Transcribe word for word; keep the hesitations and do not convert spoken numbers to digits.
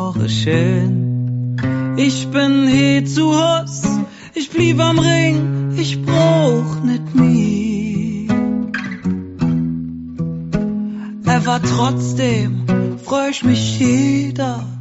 Woche schön. Ich bin he zu Haus, ich blieb am Ring, ich brauch nicht mich. Aber trotzdem freu ich mich jeder